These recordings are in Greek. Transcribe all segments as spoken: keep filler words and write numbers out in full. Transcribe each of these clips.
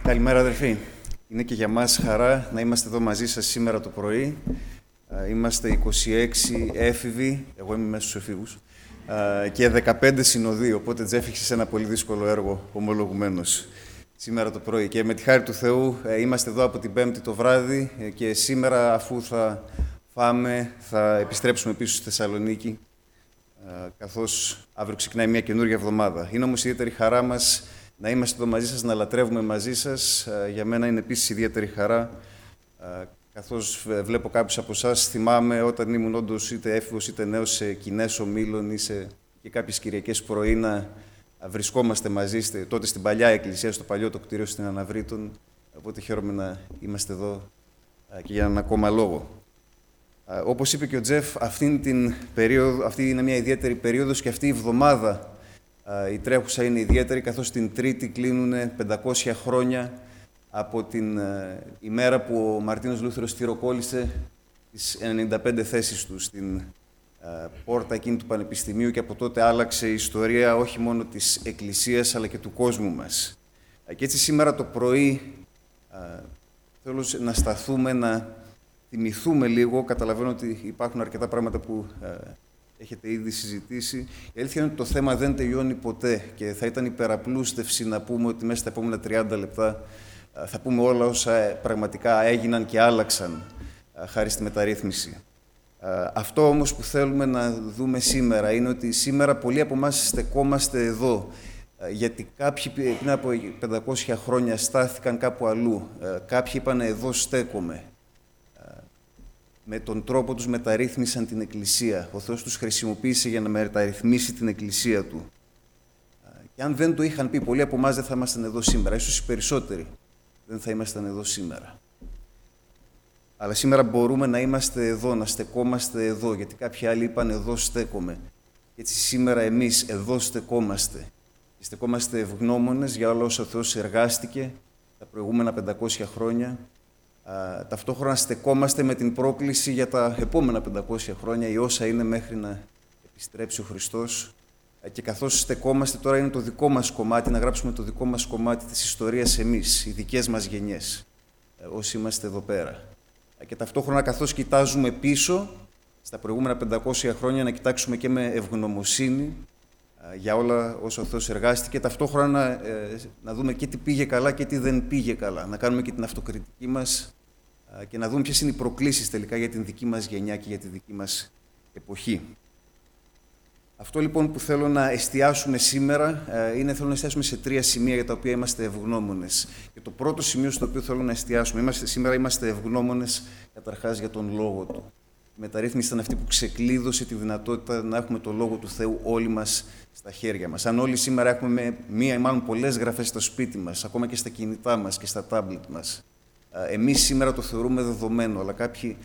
Καλημέρα, αδερφοί. Είναι και για μας χαρά να είμαστε εδώ μαζί σας σήμερα το πρωί. Είμαστε είκοσι έξι έφηβοι, εγώ είμαι μέσα στους εφήβους, και δεκαπέντε συνοδοί, οπότε τζέφηξες ένα πολύ δύσκολο έργο, ομολογουμένως, σήμερα το πρωί. Και με τη χάρη του Θεού είμαστε εδώ από την Πέμπτη το βράδυ και σήμερα, αφού θα φάμε, θα επιστρέψουμε πίσω στη Θεσσαλονίκη, καθώς αύριο ξεκινάει μια καινούργια εβδομάδα. Είναι όμως ιδιαίτερη χαρά μας να είμαστε εδώ μαζί σας, να λατρεύουμε μαζί σας. Για μένα είναι επίσης ιδιαίτερη χαρά, καθώς βλέπω κάποιους από εσάς, θυμάμαι όταν ήμουν όντως είτε έφηβος είτε νέος σε κοινές ομίλων ή σε και κάποιες Κυριακές πρωί να βρισκόμαστε μαζί, τότε στην παλιά εκκλησία, στο παλιό το κτίριο στην Αναβρίτων. Οπότε χαίρομαι να είμαστε εδώ και για έναν ακόμα λόγο. Όπως είπε και ο Τζεφ, αυτή, την περίοδο, αυτή είναι μια ιδιαίτερη περίοδος και αυτή η εβδομάδα η τρέχουσα είναι ιδιαίτερη, καθώς την Τρίτη κλείνουν πεντακόσια χρόνια από την ημέρα που ο Μαρτίνος Λούθερος θυροκόλλησε τις ενενήντα πέντε θέσεις του στην πόρτα εκείνη του Πανεπιστημίου και από τότε άλλαξε η ιστορία όχι μόνο της Εκκλησίας αλλά και του κόσμου μας. Και έτσι σήμερα το πρωί θέλω να σταθούμε, να θυμηθούμε λίγο. Καταλαβαίνω ότι υπάρχουν αρκετά πράγματα που έχετε ήδη συζητήσει. Η αλήθεια είναι ότι το θέμα δεν τελειώνει ποτέ και θα ήταν υπεραπλούστευση να πούμε ότι μέσα στα επόμενα τριάντα λεπτά θα πούμε όλα όσα πραγματικά έγιναν και άλλαξαν χάρη στη μεταρρύθμιση. Αυτό όμως που θέλουμε να δούμε σήμερα είναι ότι σήμερα πολλοί από εμάς στεκόμαστε εδώ γιατί κάποιοι πριν από πεντακόσια χρόνια στάθηκαν κάπου αλλού. Κάποιοι είπαν εδώ στέκομαι. Με τον τρόπο τους μεταρρύθμισαν την Εκκλησία. Ο Θεός τους χρησιμοποίησε για να μεταρρυθμίσει την Εκκλησία Του. Και αν δεν το είχαν πει, πολλοί από εμάς δεν θα ήμασταν εδώ σήμερα. Ίσως οι περισσότεροι δεν θα ήμασταν εδώ σήμερα. Αλλά σήμερα μπορούμε να είμαστε εδώ, να στεκόμαστε εδώ, γιατί κάποιοι άλλοι είπαν εδώ στέκομαι. Και έτσι σήμερα εμείς εδώ στεκόμαστε. Και στεκόμαστε ευγνώμονες για όλα όσα ο Θεός εργάστηκε τα προηγούμενα πεντακόσια χρόνια. Uh, ταυτόχρονα στεκόμαστε με την πρόκληση για τα επόμενα πεντακόσια χρόνια ή όσα είναι μέχρι να επιστρέψει ο Χριστός. Uh, και καθώς στεκόμαστε τώρα είναι το δικό μας κομμάτι, να γράψουμε το δικό μας κομμάτι της ιστορίας εμείς, οι δικές μας γενιές, uh, όσοι είμαστε εδώ πέρα. Uh, και ταυτόχρονα καθώς κοιτάζουμε πίσω, στα προηγούμενα πεντακόσια χρόνια, να κοιτάξουμε και με ευγνωμοσύνη uh, για όλα όσα ο Θεός εργάστηκε, ταυτόχρονα να, uh, να δούμε και τι πήγε καλά και τι δεν πήγε καλά, να κάνουμε και την αυτοκριτική μας και να δούμε ποιες είναι οι προκλήσεις τελικά για την δική μας γενιά και για τη δική μας εποχή. Αυτό λοιπόν που θέλω να εστιάσουμε σήμερα είναι θέλω να εστιάσουμε σε τρία σημεία για τα οποία είμαστε ευγνώμονες. Και το πρώτο σημείο στο οποίο θέλω να εστιάσουμε, είμαστε, σήμερα είμαστε ευγνώμονες καταρχάς για τον Λόγο Του. Η μεταρρύθμιση ήταν αυτή που ξεκλείδωσε τη δυνατότητα να έχουμε τον Λόγο του Θεού όλοι μας στα χέρια μας. Αν όλοι σήμερα έχουμε μία ή μάλλον πολλές γραφές στο σπίτι μας, ακόμα και στα κινητά μας και στα τάμπλετ μας, εμείς σήμερα το θεωρούμε δεδομένο, αλλά κάποιοι,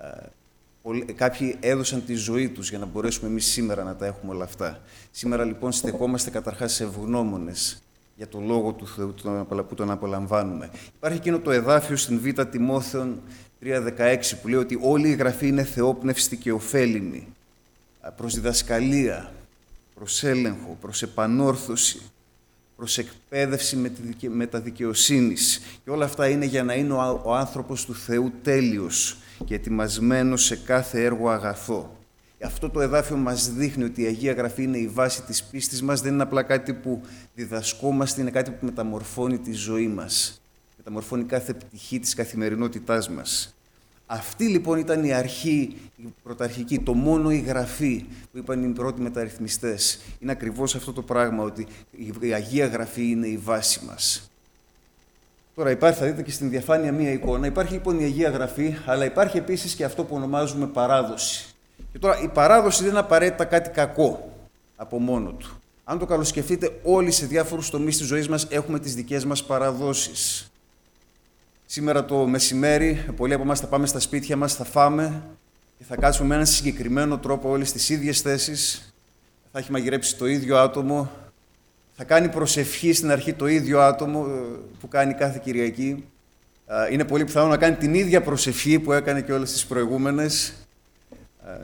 κάποιοι έδωσαν τη ζωή τους για να μπορέσουμε εμείς σήμερα να τα έχουμε όλα αυτά. Σήμερα λοιπόν στεκόμαστε καταρχάς ευγνώμονες για το Λόγο του Θεού που τον απολαμβάνουμε. Υπάρχει εκείνο το εδάφιο στην Β' Τιμόθεων τρία δεκαέξι που λέει ότι όλη η Γραφή είναι θεόπνευστη και ωφέλιμη προς διδασκαλία, προς έλεγχο, προς επανόρθωση, προς εκπαίδευση μεταδικαιοσύνης. Και όλα αυτά είναι για να είναι ο άνθρωπος του Θεού τέλειος και ετοιμασμένος σε κάθε έργο αγαθό. Αυτό το εδάφιο μας δείχνει ότι η Αγία Γραφή είναι η βάση της πίστης μας, δεν είναι απλά κάτι που διδασκόμαστε, είναι κάτι που μεταμορφώνει τη ζωή μας. Μεταμορφώνει κάθε πτυχή της καθημερινότητάς μας. Αυτή λοιπόν ήταν η αρχή, η πρωταρχική, το μόνο η Γραφή που είπαν οι πρώτοι μεταρρυθμιστές. Είναι ακριβώς αυτό το πράγμα, ότι η Αγία Γραφή είναι η βάση μας. Τώρα υπάρχει, θα δείτε και στην διαφάνεια μία εικόνα, υπάρχει λοιπόν η Αγία Γραφή, αλλά υπάρχει επίσης και αυτό που ονομάζουμε παράδοση. Και τώρα η παράδοση δεν είναι απαραίτητα κάτι κακό από μόνο του. Αν το καλοσκεφτείτε, όλοι σε διάφορους τομείς της ζωής μας έχουμε τις δικές μας παραδόσεις. Σήμερα το μεσημέρι, πολλοί από εμάς θα πάμε στα σπίτια μας, θα φάμε και θα κάτσουμε με έναν συγκεκριμένο τρόπο όλες τις ίδιες θέσεις. Θα έχει μαγειρέψει το ίδιο άτομο. Θα κάνει προσευχή στην αρχή το ίδιο άτομο που κάνει κάθε Κυριακή. Είναι πολύ πιθανό να κάνει την ίδια προσευχή που έκανε και όλες τις προηγούμενες.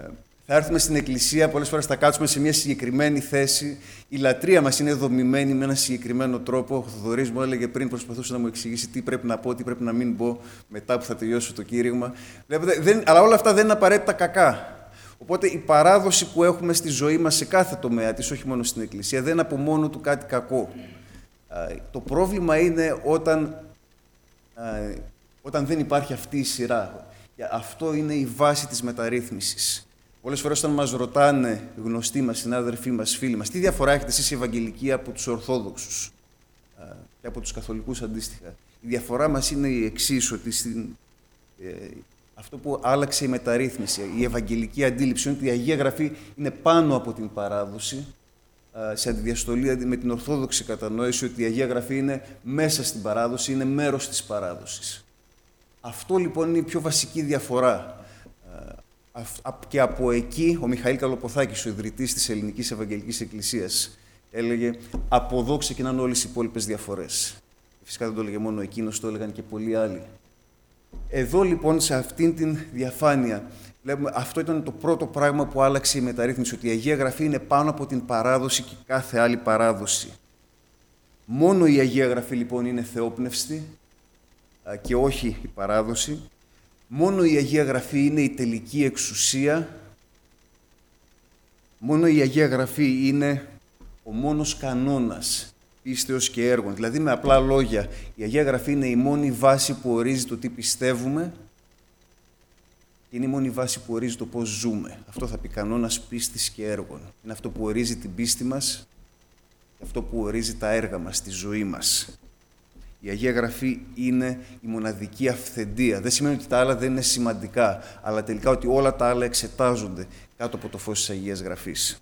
Θα έρθουμε στην Εκκλησία, πολλές φορές θα κάτσουμε σε μια συγκεκριμένη θέση. Η λατρεία μας είναι δομημένη με έναν συγκεκριμένο τρόπο. Ο Θοδωρής μου έλεγε πριν, προσπαθούσε να μου εξηγήσει τι πρέπει να πω, τι πρέπει να μην πω μετά που θα τελειώσω το κήρυγμα. Βλέπετε, δεν, αλλά όλα αυτά δεν είναι απαραίτητα κακά. Οπότε η παράδοση που έχουμε στη ζωή μας σε κάθε τομέα της, όχι μόνο στην Εκκλησία, δεν είναι από μόνο του κάτι κακό. Το πρόβλημα είναι όταν, όταν δεν υπάρχει αυτή η σειρά. Αυτό είναι η βάση της μεταρρύθμισης. Πολλές φορές όταν μας ρωτάνε γνωστοί μας, συνάδελφοί μας, φίλοι μας, τι διαφορά έχετε εσείς οι Ευαγγελικοί από τους Ορθόδοξους και από τους Καθολικούς αντίστοιχα. Η διαφορά μας είναι η εξής, ότι στην, ε, αυτό που άλλαξε η μεταρρύθμιση, η Ευαγγελική αντίληψη, είναι ότι η Αγία Γραφή είναι πάνω από την παράδοση, ε, σε αντιδιαστολή με την Ορθόδοξη κατανόηση ότι η Αγία Γραφή είναι μέσα στην παράδοση, είναι μέρος της παράδοσης. Αυτό λοιπόν είναι η πιο βασική διαφορά. Και από εκεί ο Μιχαήλ Καλοποθάκης, ο ιδρυτής της Ελληνικής Ευαγγελικής Εκκλησίας, έλεγε «Από εδώ ξεκινάνε όλες οι υπόλοιπες διαφορές». Φυσικά δεν το έλεγε μόνο εκείνος, το έλεγαν και πολλοί άλλοι. Εδώ λοιπόν, σε αυτήν την διαφάνεια, βλέπουμε, αυτό ήταν το πρώτο πράγμα που άλλαξε η μεταρρύθμιση, ότι η Αγία Γραφή είναι πάνω από την παράδοση και κάθε άλλη παράδοση. Μόνο η Αγία Γραφή λοιπόν είναι θεόπνευστη και όχι η παράδοση. Μόνο η Αγία Γραφή είναι η τελική εξουσία. Μόνο η Αγία Γραφή είναι ο μόνος κανόνας πίστεως και έργων. Δηλαδή, με απλά λόγια, η Αγία Γραφή είναι η μόνη βάση που ορίζει το τι πιστεύουμε και είναι η μόνη βάση που ορίζει το πώς ζούμε. Αυτό θα πει κανόνας πίστης και έργων. Είναι αυτό που ορίζει την πίστη μας και αυτό που ορίζει τα έργα μας, τη ζωή μας. Η Αγία Γραφή είναι η μοναδική αυθεντία. Δεν σημαίνει ότι τα άλλα δεν είναι σημαντικά, αλλά τελικά ότι όλα τα άλλα εξετάζονται κάτω από το φως της Αγίας Γραφής.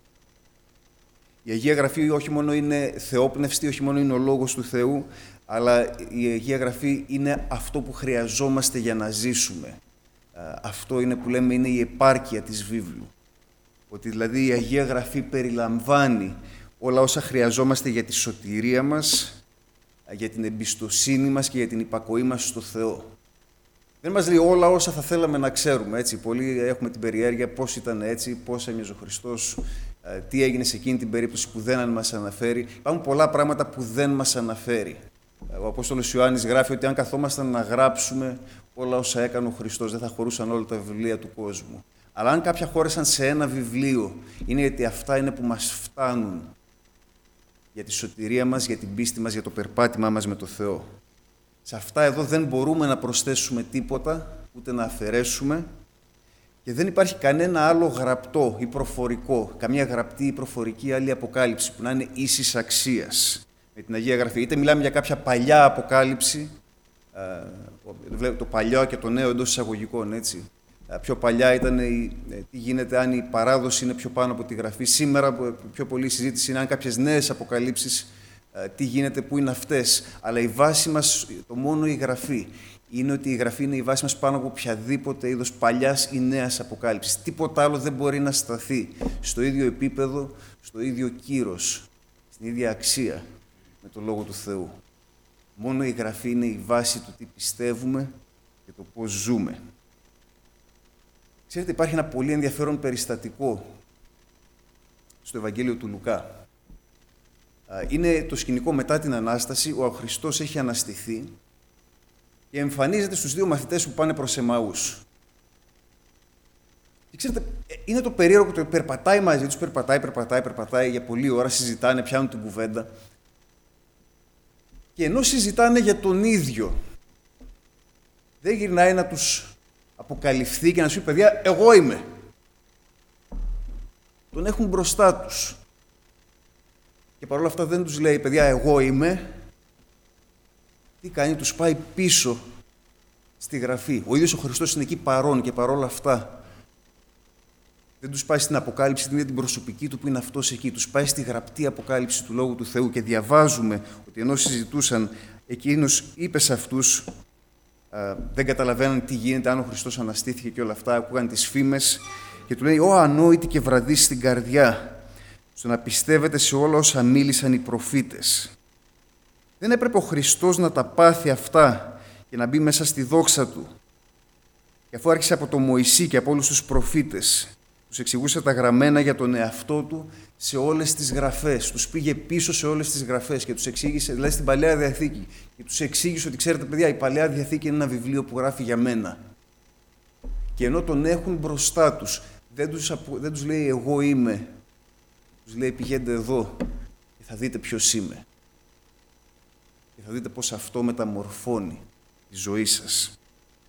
Η Αγία Γραφή όχι μόνο είναι θεόπνευστη, όχι μόνο είναι ο Λόγος του Θεού, αλλά η Αγία Γραφή είναι αυτό που χρειαζόμαστε για να ζήσουμε. Αυτό είναι που λέμε είναι η επάρκεια της βίβλου. Ότι δηλαδή η Αγία Γραφή περιλαμβάνει όλα όσα χρειαζόμαστε για τη σωτηρία μας, για την εμπιστοσύνη μας και για την υπακοή μας στο Θεό. Δεν μας λέει όλα όσα θα θέλαμε να ξέρουμε. Έτσι. Πολλοί έχουμε την περιέργεια πώς ήταν έτσι, πώς έμοιαζε ο Χριστός, τι έγινε σε εκείνη την περίπτωση που δεν μας αναφέρει. Υπάρχουν πολλά πράγματα που δεν μας αναφέρει. Ο Απόστολος Ιωάννης γράφει ότι αν καθόμασταν να γράψουμε όλα όσα έκανε ο Χριστός, δεν θα χωρούσαν όλα τα βιβλία του κόσμου. Αλλά αν κάποια χώρεσαν σε ένα βιβλίο, είναι γιατί αυτά είναι που μας φτάνουν για τη σωτηρία μας, για την πίστη μας, για το περπάτημά μας με το Θεό. Σε αυτά εδώ δεν μπορούμε να προσθέσουμε τίποτα, ούτε να αφαιρέσουμε και δεν υπάρχει κανένα άλλο γραπτό ή προφορικό, καμία γραπτή ή προφορική άλλη αποκάλυψη που να είναι ίσης αξίας με την Αγία Γραφή. Είτε μιλάμε για κάποια παλιά αποκάλυψη, το παλιό και το νέο εντός εισαγωγικών, έτσι. Πιο παλιά ήταν η, τι γίνεται αν η παράδοση είναι πιο πάνω από τη Γραφή. Σήμερα πιο πολύ η συζήτηση είναι αν κάποιες νέες αποκαλύψεις, τι γίνεται, πού είναι αυτές. Αλλά η βάση μας, το μόνο η Γραφή, είναι ότι η Γραφή είναι η βάση μας πάνω από οποιαδήποτε είδος παλιάς ή νέας αποκάλυψης. Τίποτα άλλο δεν μπορεί να σταθεί στο ίδιο επίπεδο, στο ίδιο κύρος, στην ίδια αξία με το Λόγο του Θεού. Μόνο η Γραφή είναι η βάση του τι πιστεύουμε και το πώς ζούμε. Ξέρετε, υπάρχει ένα πολύ ενδιαφέρον περιστατικό στο Ευαγγέλιο του Λουκά. Είναι το σκηνικό μετά την Ανάσταση, ο Χριστός έχει αναστηθεί και εμφανίζεται στους δύο μαθητές που πάνε προς Εμαούς. Και ξέρετε, είναι το περίεργο που περπατάει μαζί τους, περπατάει, περπατάει, περπατάει για πολλή ώρα, συζητάνε, πιάνουν την κουβέντα. Και ενώ συζητάνε για τον ίδιο, δεν γυρνάει να τους αποκαλυφθεί και να σου πει, παιδιά, εγώ είμαι. Τον έχουν μπροστά τους. Και παρόλα αυτά δεν τους λέει, παιδιά, εγώ είμαι. Τι κάνει, τους πάει πίσω στη Γραφή. Ο ίδιος ο Χριστός είναι εκεί παρόν και παρόλα αυτά δεν τους πάει στην αποκάλυψη, την ίδια την προσωπική του που είναι αυτός εκεί. Τους πάει στη γραπτή αποκάλυψη του Λόγου του Θεού και διαβάζουμε ότι ενώ συζητούσαν, εκείνος είπε σε αυτούς, α, δεν καταλαβαίναν τι γίνεται, αν ο Χριστός αναστήθηκε και όλα αυτά, ακούγαν τις φήμες και του λέει, «Ω ανόητοι και βραδείς στην καρδιά, στο να πιστεύετε σε όλα όσα μίλησαν οι προφήτες. Δεν έπρεπε ο Χριστός να τα πάθει αυτά και να μπει μέσα στη δόξα του. Και αφού άρχισε από τον Μωυσή και από όλους τους προφήτες, τους Τους εξηγούσε τα γραμμένα για τον εαυτό του σε όλες τις γραφές. Τους πήγε πίσω σε όλες τις γραφές και τους εξήγησε, δηλαδή στην Παλαιά Διαθήκη, και τους εξήγησε ότι, ξέρετε παιδιά, η Παλαιά Διαθήκη είναι ένα βιβλίο που γράφει για μένα. Και ενώ τον έχουν μπροστά τους, δεν τους, δεν τους λέει εγώ είμαι, τους λέει πηγαίνετε εδώ και θα δείτε ποιος είμαι. Και θα δείτε πώς αυτό μεταμορφώνει τη ζωή σας.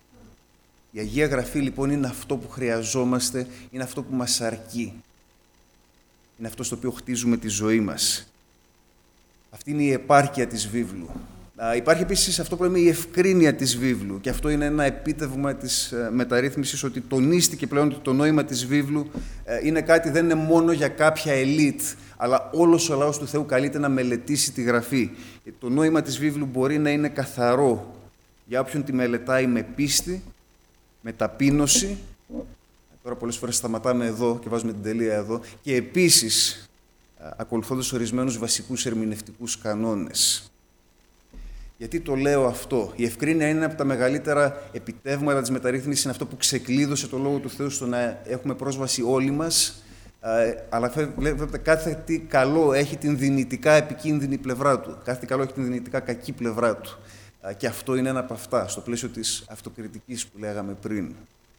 Η Αγία Γραφή λοιπόν είναι αυτό που χρειαζόμαστε, είναι αυτό που μας αρκεί. Είναι αυτό στο οποίο χτίζουμε τη ζωή μας. Αυτή είναι η επάρκεια της βίβλου. Α, υπάρχει επίσης αυτό που λέμε η ευκρίνεια της βίβλου, και αυτό είναι ένα επίτευγμα της ε, μεταρρύθμισης, ότι τονίστηκε πλέον ότι το νόημα της βίβλου ε, είναι κάτι, δεν είναι μόνο για κάποια ελίτ, αλλά όλος ο λαός του Θεού καλείται να μελετήσει τη Γραφή. Και το νόημα της βίβλου μπορεί να είναι καθαρό για όποιον τη μελετάει με πίστη, με ταπείνωση. Τώρα πολλές φορές σταματάμε εδώ και βάζουμε την τελεία εδώ, και επίσης ακολουθώντας ορισμένους βασικούς ερμηνευτικούς κανόνες. Γιατί το λέω αυτό? Η ευκρίνεια είναι από τα μεγαλύτερα επιτεύγματα της μεταρρύθμισης, είναι αυτό που ξεκλείδωσε το Λόγο του Θεού στο να έχουμε πρόσβαση όλοι μας, αλλά βλέπετε κάθε τι καλό έχει την δυνητικά επικίνδυνη πλευρά του, κάθε τι καλό έχει την δυνητικά κακή πλευρά του. Και αυτό είναι ένα από αυτά, στο πλαίσιο της αυτοκριτικής που λέγαμε πριν.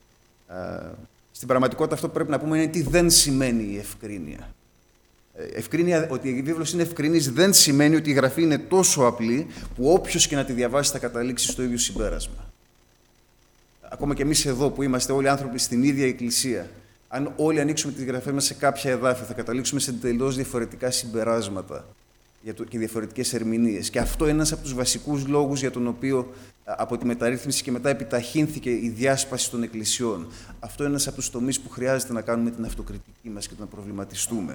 Στην πραγματικότητα αυτό που πρέπει να πούμε είναι τι δεν σημαίνει η ευκρίνεια. Ευκρίνεια, ότι η βίβλος είναι ευκρινής, δεν σημαίνει ότι η Γραφή είναι τόσο απλή που όποιος και να τη διαβάσει θα καταλήξει στο ίδιο συμπέρασμα. Ακόμα και εμείς εδώ που είμαστε όλοι άνθρωποι στην ίδια εκκλησία, αν όλοι ανοίξουμε τη Γραφή μας σε κάποια εδάφια, θα καταλήξουμε σε τελείως διαφορετικά συμπεράσματα και διαφορετικές ερμηνείες. Και αυτό είναι ένας από τους βασικούς λόγους για τον οποίο από τη μεταρρύθμιση και μετά επιταχύνθηκε η διάσπαση των εκκλησιών. Αυτό είναι ένας από τους τομείς που χρειάζεται να κάνουμε την αυτοκριτική μας και να προβληματιστούμε.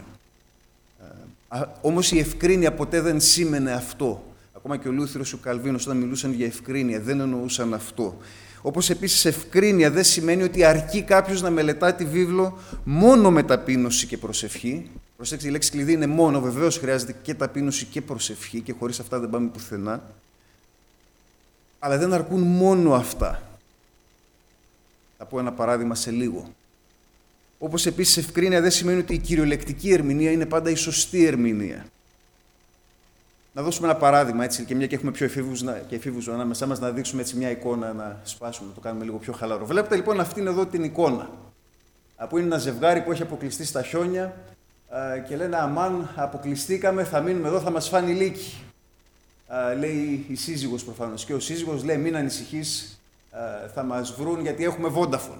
Όμως η ευκρίνεια ποτέ δεν σήμαινε αυτό. Ακόμα και ο Λούθυρος και ο Καλβίνος, όταν μιλούσαν για ευκρίνεια, δεν εννοούσαν αυτό. Όπως επίσης ευκρίνεια δεν σημαίνει ότι αρκεί κάποιος να μελετά τη βίβλο μόνο με ταπείνωση και προσευχή. Προσέξτε, η λέξη κλειδί είναι μόνο, βεβαίως χρειάζεται και ταπείνωση και προσευχή, και χωρίς αυτά δεν πάμε πουθενά. Αλλά δεν αρκούν μόνο αυτά. Θα πω ένα παράδειγμα σε λίγο. Όπως επίσης ευκρίνεια δεν σημαίνει ότι η κυριολεκτική ερμηνεία είναι πάντα η σωστή ερμηνεία. Να δώσουμε ένα παράδειγμα, έτσι, και μια και έχουμε πιο εφήβους, και εφήβους ανάμεσά μας, να δείξουμε έτσι μια εικόνα, να σπάσουμε, να το κάνουμε λίγο πιο χαλαρό. Βλέπετε λοιπόν αυτήν εδώ την εικόνα, που είναι ένα ζευγάρι που έχει αποκλειστεί στα χιόνια και λένε αμάν, αποκλειστήκαμε, θα μείνουμε εδώ, θα μας φάνει λύκη. Λέει η σύζυγος προφανώς, και ο σύζυγος λέει μην ανησυχείς, θα μας βρουν γιατί έχουμε Vodafone.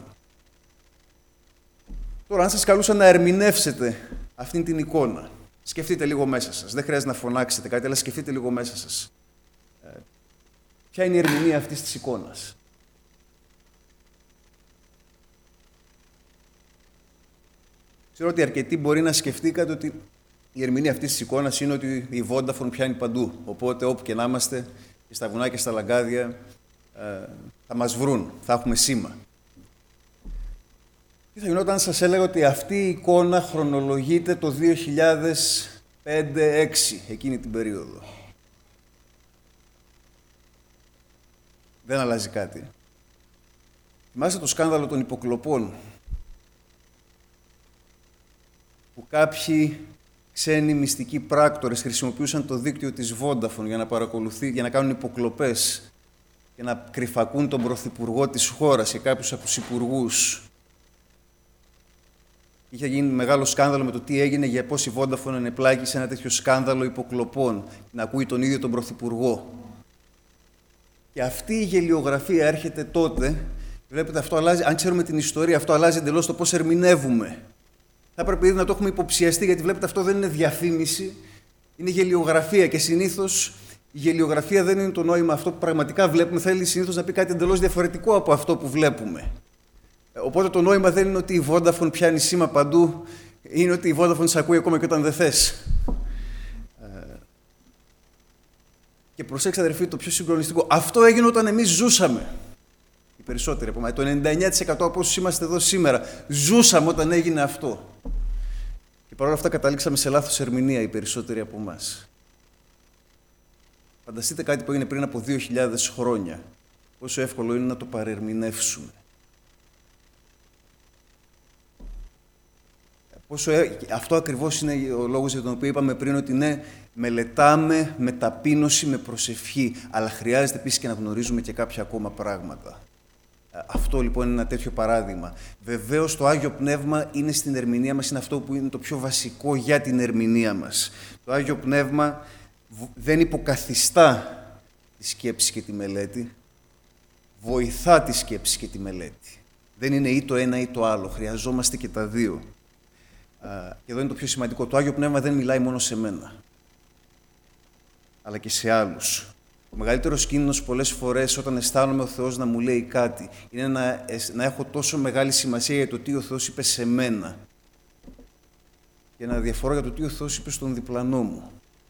Τώρα, αν σας καλούσα να ερμηνεύσετε αυτήν την εικόνα, σκεφτείτε λίγο μέσα σας. Δεν χρειάζεται να φωνάξετε κάτι, αλλά σκεφτείτε λίγο μέσα σας. Ε, ποια είναι η ερμηνεία αυτής της εικόνας? Ξέρω ότι αρκετοί μπορεί να σκεφτήκατε ότι η ερμηνεία αυτής της εικόνας είναι ότι η Vodafone πιάνει παντού. Οπότε, όπου και να είμαστε, και στα βουνά και στα λαγκάδια, ε, θα μας βρουν, θα έχουμε σήμα. Τι θα γινόταν αν σας έλεγα ότι αυτή η εικόνα χρονολογείται το δύο χιλιάδες πέντε έξι, εκείνη την περίοδο? Δεν αλλάζει κάτι. Θυμάστε το σκάνδαλο των υποκλοπών, που κάποιοι ξένοι μυστικοί πράκτορες χρησιμοποιούσαν το δίκτυο της Vodafone για να, παρακολουθεί, για να κάνουν υποκλοπές και να κρυφακούν τον πρωθυπουργό της χώρας και κάποιους από τους υπουργούς. Είχε γίνει μεγάλο σκάνδαλο με το τι έγινε, για πώς η Vodafone ενεπλάκη σε ένα τέτοιο σκάνδαλο υποκλοπών, να ακούει τον ίδιο τον πρωθυπουργό. Και αυτή η γελιογραφία έρχεται τότε, βλέπετε, αυτό αλλάζει, αν ξέρουμε την ιστορία, αυτό αλλάζει εντελώς το πώς ερμηνεύουμε. Θα έπρεπε ήδη να το έχουμε υποψιαστεί, γιατί βλέπετε αυτό δεν είναι διαφήμιση, είναι γελιογραφία, και συνήθως η γελιογραφία δεν είναι το νόημα αυτό που πραγματικά βλέπουμε, θέλει συνήθως να πει κάτι εντελώς διαφορετικό από αυτό που βλέπουμε. Οπότε το νόημα δεν είναι ότι η Vodafone πιάνει σήμα παντού, είναι ότι η Vodafone σε ακούει ακόμα και όταν δεν θες. Και προσέξτε, αδερφοί, το πιο συγκλονιστικό, αυτό έγινε όταν εμείς ζούσαμε. Οι περισσότεροι από εμάς, το ενενήντα εννέα τοις εκατό από όσους είμαστε εδώ σήμερα, ζούσαμε όταν έγινε αυτό. Και παρόλα αυτά καταλήξαμε σε λάθος ερμηνεία οι περισσότεροι από εμάς. Φανταστείτε κάτι που έγινε πριν από δύο χιλιάδες χρόνια. Πόσο εύκολο είναι να το παρερμηνεύσουμε. Πόσο, αυτό ακριβώς είναι ο λόγος για τον οποίο είπαμε πριν ότι ναι, μελετάμε με ταπείνωση, με προσευχή, αλλά χρειάζεται επίσης και να γνωρίζουμε και κάποια ακόμα πράγματα. Αυτό λοιπόν είναι ένα τέτοιο παράδειγμα. Βεβαίως το Άγιο Πνεύμα είναι στην ερμηνεία μας, είναι αυτό που είναι το πιο βασικό για την ερμηνεία μας. Το Άγιο Πνεύμα δεν υποκαθιστά τη σκέψη και τη μελέτη, βοηθά τη σκέψη και τη μελέτη. Δεν είναι ή το ένα ή το άλλο, χρειαζόμαστε και τα δύο. Και εδώ είναι το πιο σημαντικό. Το Άγιο Πνεύμα δεν μιλάει μόνο σε μένα, αλλά και σε άλλους. Ο μεγαλύτερος κίνδυνος πολλές φορές όταν αισθάνομαι ο Θεός να μου λέει κάτι είναι να, να έχω τόσο μεγάλη σημασία για το τι ο Θεός είπε σε μένα και να διαφορώ για το τι ο Θεός είπε στον διπλανό μου.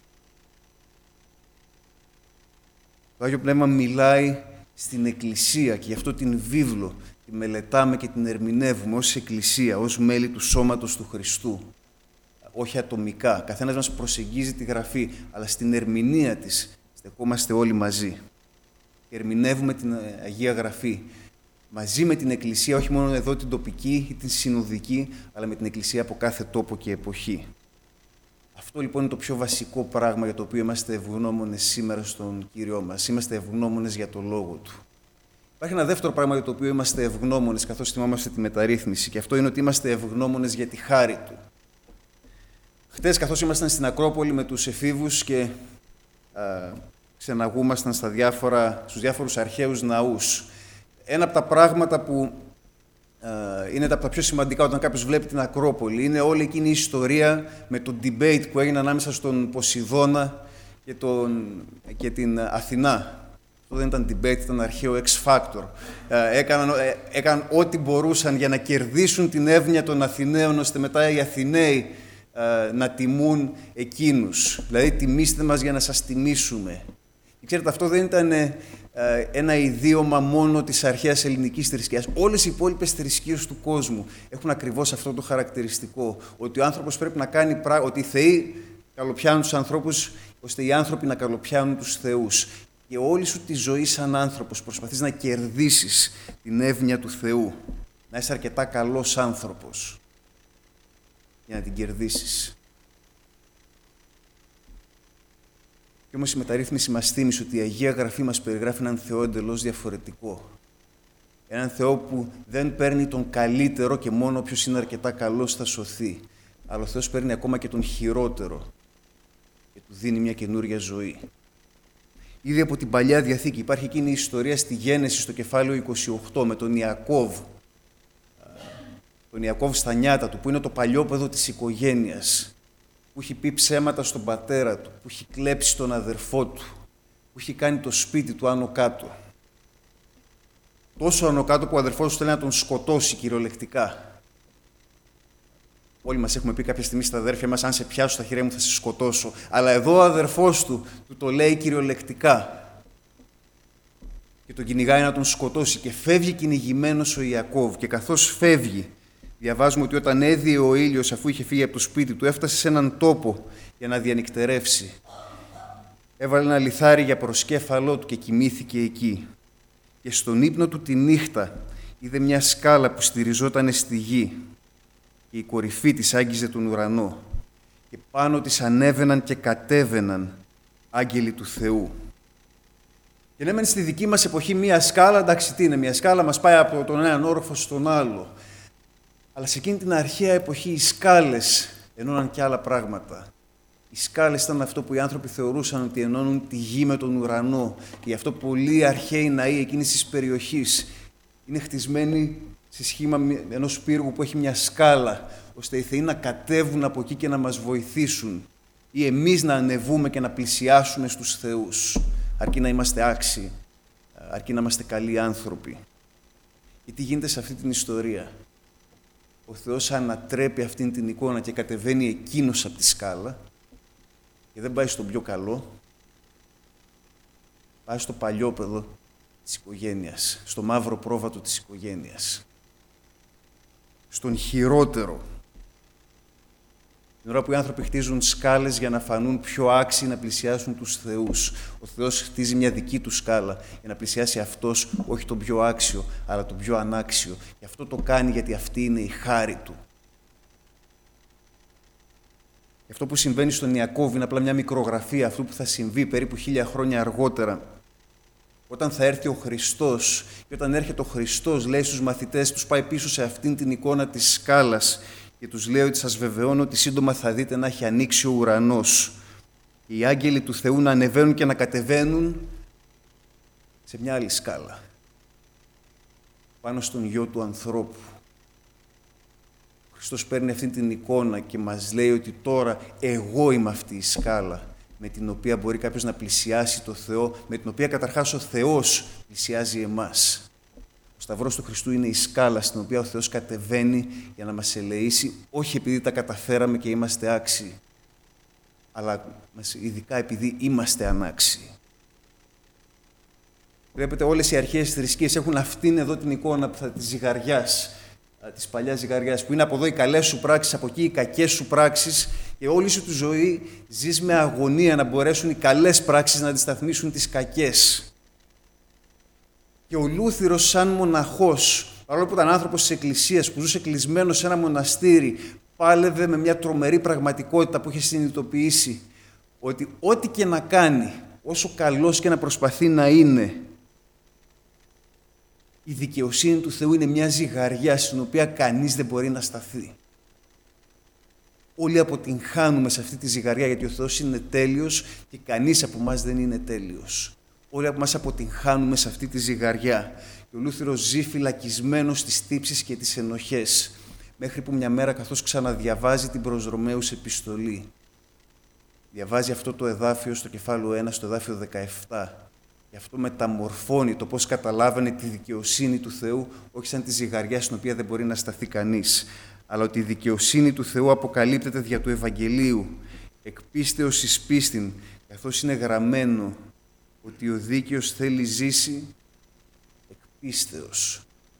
Το Άγιο Πνεύμα μιλάει στην Εκκλησία και γι' αυτό την βίβλο τη μελετάμε και την ερμηνεύουμε ως Εκκλησία, ως μέλη του σώματος του Χριστού. Όχι ατομικά. Καθένας μας προσεγγίζει τη Γραφή, αλλά στην ερμηνεία της στεκόμαστε όλοι μαζί. Και ερμηνεύουμε την Αγία Γραφή μαζί με την Εκκλησία, όχι μόνο εδώ την τοπική ή την συνοδική, αλλά με την Εκκλησία από κάθε τόπο και εποχή. Αυτό λοιπόν είναι το πιο βασικό πράγμα για το οποίο είμαστε ευγνώμονες σήμερα στον Κύριό μας. Είμαστε ευγνώμονες για το Λόγο Του. Υπάρχει ένα δεύτερο πράγμα για το οποίο είμαστε ευγνώμονες καθώς θυμάμαστε τη μεταρρύθμιση, και αυτό είναι ότι είμαστε ευγνώμονες για τη χάρη Του. Χτες, καθώς ήμασταν στην Ακρόπολη με τους εφήβους και α, ξεναγούμασταν στα διάφορα, στους διάφορους αρχαίους ναούς, ένα από τα πράγματα που α, είναι από τα πιο σημαντικά όταν κάποιος βλέπει την Ακρόπολη είναι όλη εκείνη η ιστορία με το debate που έγινε ανάμεσα στον Ποσειδώνα και, τον, και την Αθηνά. Αυτό δεν ήταν debate, ήταν αρχαίο X-Factor. Έκαναν, έκαναν ό,τι μπορούσαν για να κερδίσουν την εύνοια των Αθηναίων, ώστε μετά οι Αθηναίοι να τιμούν εκείνους. Δηλαδή, τιμήστε μας για να σας τιμήσουμε. Και ξέρετε, αυτό δεν ήταν ένα ιδίωμα μόνο της αρχαίας ελληνικής θρησκείας. Όλες οι υπόλοιπες θρησκείες του κόσμου έχουν ακριβώς αυτό το χαρακτηριστικό, ότι ο άνθρωπος πρέπει να κάνει πράγματα, ότι οι θεοί καλοπιάνουν τους ανθρώπους, ώστε οι άνθρωποι να καλοπιάνουν τους θεούς. Και όλη σου τη ζωή σαν άνθρωπος προσπαθείς να κερδίσεις την εύνοια του Θεού, να είσαι αρκετά καλός άνθρωπος για να την κερδίσεις. Και όμως η μεταρρύθμιση μας θύμισε ότι η Αγία Γραφή μας περιγράφει έναν Θεό εντελώς διαφορετικό. Έναν Θεό που δεν παίρνει τον καλύτερο και μόνο όποιος είναι αρκετά καλός θα σωθεί. Αλλά ο Θεός παίρνει ακόμα και τον χειρότερο και του δίνει μια καινούρια ζωή. Ήδη από την Παλιά Διαθήκη υπάρχει εκείνη η ιστορία στη Γένεση στο κεφάλαιο είκοσι οκτώ με τον Ιακώβ. Τον Ιακώβ στα νιάτα του, που είναι το παλιόπαιδο της οικογένειας, που έχει πει ψέματα στον πατέρα του, που έχει κλέψει τον αδερφό του, που έχει κάνει το σπίτι του άνω κάτω. Τόσο άνω κάτω που ο αδερφός του θέλει να τον σκοτώσει κυριολεκτικά. Όλοι μας έχουμε πει κάποια στιγμή στα αδέρφια μας, αν σε πιάσω στα χέρια μου θα σε σκοτώσω. Αλλά εδώ ο αδερφός του, του το λέει κυριολεκτικά. Και τον κυνηγάει να τον σκοτώσει και φεύγει κυνηγημένος ο Ιακώβ. Και καθώς φεύγει, διαβάζουμε ότι όταν έδιε ο ήλιος, αφού είχε φύγει από το σπίτι του, έφτασε σε έναν τόπο για να διανυκτερεύσει. Έβαλε ένα λιθάρι για προσκέφαλό του και κοιμήθηκε εκεί. Και στον ύπνο του τη νύχτα είδε μια σκάλα που στηριζόταν στη γη και η κορυφή της άγγιζε τον ουρανό και πάνω της ανέβαιναν και κατέβαιναν άγγελοι του Θεού. Και ναι, μεν στη δική μας εποχή μια σκάλα, εντάξει τι είναι, μια σκάλα μας πάει από τον έναν όροφο στον άλλο. Αλλά σε εκείνη την αρχαία εποχή οι σκάλες ενώναν και άλλα πράγματα. Οι σκάλες ήταν αυτό που οι άνθρωποι θεωρούσαν ότι ενώνουν τη γη με τον ουρανό. Και γι' αυτό πολλοί αρχαίοι ναοί εκείνης της περιοχής είναι χτισμένοι σε σχήμα ενός πύργου που έχει μια σκάλα, ώστε οι θεοί να κατέβουν από εκεί και να μας βοηθήσουν, ή εμείς να ανεβούμε και να πλησιάσουμε στους θεούς, αρκεί να είμαστε άξιοι, αρκεί να είμαστε καλοί άνθρωποι. Και τι γίνεται σε αυτή την ιστορία? Ο Θεός ανατρέπει αυτήν την εικόνα και κατεβαίνει εκείνος από τη σκάλα και δεν πάει στον πιο καλό, πάει στο παλιόπαιδο της οικογένειας, στο μαύρο πρόβατο της οικογένειας, στον χειρότερο. Την ώρα που οι άνθρωποι χτίζουν σκάλες για να φανούν πιο άξιοι να πλησιάσουν τους θεούς, ο Θεός χτίζει μια δική του σκάλα για να πλησιάσει αυτός, όχι τον πιο άξιο, αλλά τον πιο ανάξιο. Και αυτό το κάνει γιατί αυτή είναι η χάρη του. Αυτό που συμβαίνει στον Ιακώβ είναι απλά μια μικρογραφία αυτού που θα συμβεί περίπου χίλια χρόνια αργότερα. Όταν θα έρθει ο Χριστός, και όταν έρχεται ο Χριστός, λέει στους μαθητές, τους πάει πίσω σε αυτήν την εικόνα της σκάλας και τους λέει ότι σας βεβαιώνω ότι σύντομα θα δείτε να έχει ανοίξει ο ουρανός. Και οι άγγελοι του Θεού να ανεβαίνουν και να κατεβαίνουν σε μια άλλη σκάλα, πάνω στον Υιό του ανθρώπου. Ο Χριστός παίρνει αυτή την εικόνα και μας λέει ότι τώρα εγώ είμαι αυτή η σκάλα με την οποία μπορεί κάποιος να πλησιάσει το Θεό, με την οποία καταρχάς ο Θεός πλησιάζει εμάς. Ο Σταυρός του Χριστού είναι η σκάλα στην οποία ο Θεός κατεβαίνει για να μας ελεήσει, όχι επειδή τα καταφέραμε και είμαστε άξιοι, αλλά ειδικά επειδή είμαστε ανάξιοι. Βλέπετε, όλες οι αρχαίες θρησκείες έχουν αυτήν εδώ την εικόνα της ζυγαριάς, της παλιάς ζυγαριάς, που είναι από εδώ οι καλές σου πράξεις, από εκεί οι κακές σου πράξεις, και όλη σου τη ζωή ζεις με αγωνία να μπορέσουν οι καλές πράξεις να αντισταθμίσουν τις κακές. Και ο Λούθυρος σαν μοναχός, παρόλο που ήταν άνθρωπος της Εκκλησίας, που ζούσε κλεισμένος σε ένα μοναστήρι, πάλευε με μια τρομερή πραγματικότητα που είχε συνειδητοποιήσει ότι ό,τι και να κάνει, όσο καλός και να προσπαθεί να είναι, η δικαιοσύνη του Θεού είναι μια ζυγαριά στην οποία κανείς δεν μπορεί να σταθεί. Όλοι αποτυγχάνουμε σε αυτή τη ζυγαριά, γιατί ο Θεός είναι τέλειος και κανείς από εμάς δεν είναι τέλειος. Όλοι από εμάς αποτυγχάνουμε σε αυτή τη ζυγαριά. Και ο Λούθυρος ζει φυλακισμένος στις τύψεις και τις ενοχές, μέχρι που μια μέρα, καθώς ξαναδιαβάζει την προς Ρωμαίους επιστολή, διαβάζει αυτό το εδάφιο στο κεφάλαιο ένα, στο εδάφιο δεκαεπτά. Και αυτό μεταμορφώνει το πώς καταλάβανε τη δικαιοσύνη του Θεού, όχι σαν τη ζυγαριά στην οποία δεν μπορεί να σταθεί κανείς, αλλά ότι η δικαιοσύνη του Θεού αποκαλύπτεται δια του Ευαγγελίου, εκ πίστεως εις πίστην, καθώς είναι γραμμένο ότι ο δίκαιος θέλει ζήσει εκ πίστεως.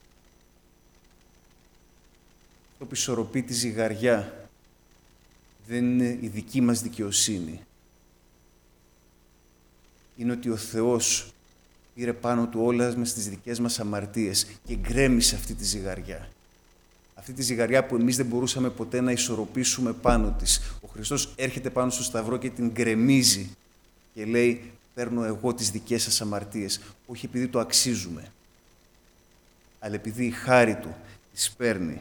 Αυτό που ισορροπεί τη ζυγαριά δεν είναι η δική μας δικαιοσύνη. Είναι ότι ο Θεός πήρε πάνω του όλες μας τις δικές μας αμαρτίες και γκρέμισε αυτή τη ζυγαριά. Αυτή τη ζυγαριά που εμείς δεν μπορούσαμε ποτέ να ισορροπήσουμε πάνω της. Ο Χριστός έρχεται πάνω στο Σταυρό και την γκρεμίζει και λέει, παίρνω εγώ τις δικές σας αμαρτίες, όχι επειδή το αξίζουμε, αλλά επειδή η χάρη Του τις παίρνει.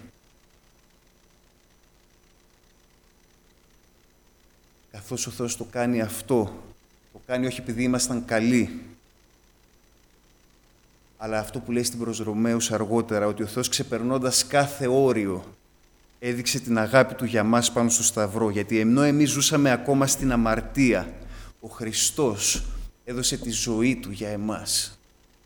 Καθώς ο Θεός το κάνει αυτό, το κάνει όχι επειδή ήμασταν καλοί, αλλά αυτό που λέει στην προς Ρωμαίους αργότερα, ότι ο Θεός ξεπερνώντας κάθε όριο έδειξε την αγάπη Του για μας πάνω στο Σταυρό, γιατί ενώ εμείς ζούσαμε ακόμα στην αμαρτία, ο Χριστός έδωσε τη ζωή Του για εμάς.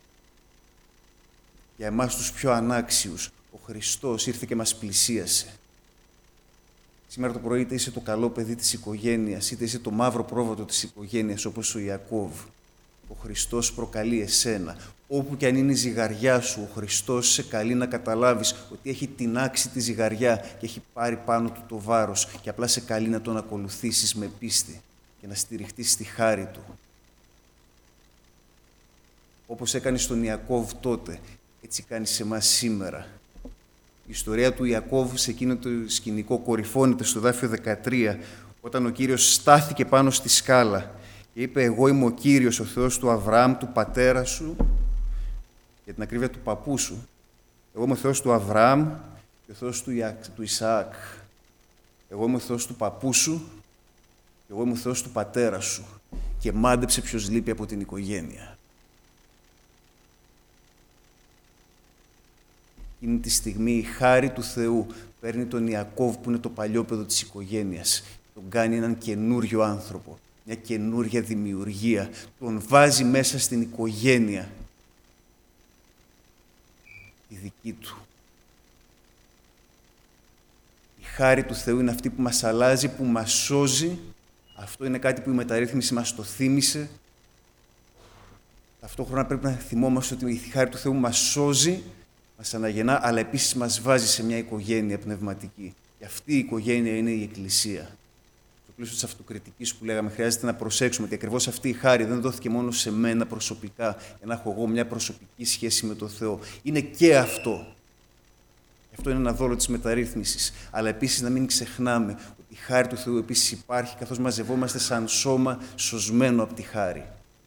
Για εμάς τους πιο ανάξιους, ο Χριστός ήρθε και μας πλησίασε. Σήμερα το πρωί είτε είσαι το καλό παιδί της οικογένειας, είτε είσαι το μαύρο πρόβατο της οικογένειας, όπως ο Ιακώβ, ο Χριστός προκαλεί εσένα. Όπου και αν είναι η ζυγαριά σου, ο Χριστός σε καλεί να καταλάβεις ότι έχει τινάξει τη ζυγαριά και έχει πάρει πάνω Του το βάρος και απλά σε καλεί να Τον ακολουθήσεις με πίστη και να στηριχτείς στη χάρη Του. Όπως έκανε στον Ιακώβ τότε, έτσι κάνει σε εμάς σήμερα. Η ιστορία του Ιακώβ σε εκείνο το σκηνικό κορυφώνεται στο εδάφιο δεκατρία, όταν ο Κύριος στάθηκε πάνω στη σκάλα και είπε «Εγώ είμαι ο Κύριος, ο Θεός του Αβραάμ, του πατέρα σου, για την ακρίβεια του παππού σου. Εγώ είμαι ο Θεός του Αβραάμ και ο Θεός του, Ια... του Ισαάκ. Εγώ είμαι ο Θεός του παππού σου και εγώ είμαι ο Θεός του πατέρα σου». Και μάντεψε ποιος λείπει από την οικογένεια. Εκείνη τη στιγμή η χάρη του Θεού παίρνει τον Ιακώβ, που είναι το παλιόπαιδο της οικογένειας, τον κάνει έναν καινούριο άνθρωπο, μια καινούρια δημιουργία, τον βάζει μέσα στην οικογένεια, τη δική του. Η χάρη του Θεού είναι αυτή που μας αλλάζει, που μας σώζει. Αυτό είναι κάτι που η μεταρρύθμιση μας το θύμισε. Ταυτόχρονα πρέπει να θυμόμαστε ότι η χάρη του Θεού μας σώζει, μας αναγεννά, αλλά επίσης μας βάζει σε μια οικογένεια πνευματική. Και αυτή η οικογένεια είναι η Εκκλησία. Στο πλαίσιο της αυτοκριτικής που λέγαμε, χρειάζεται να προσέξουμε ότι ακριβώς αυτή η χάρη δεν δόθηκε μόνο σε μένα προσωπικά, για να έχω εγώ μια προσωπική σχέση με τον Θεό. Είναι και αυτό. Αυτό είναι ένα δώρο της μεταρρύθμισης. Αλλά επίσης να μην ξεχνάμε ότι η χάρη του Θεού επίσης υπάρχει, καθώς μαζευόμαστε σαν σώμα σωσμένο από τη χάρη.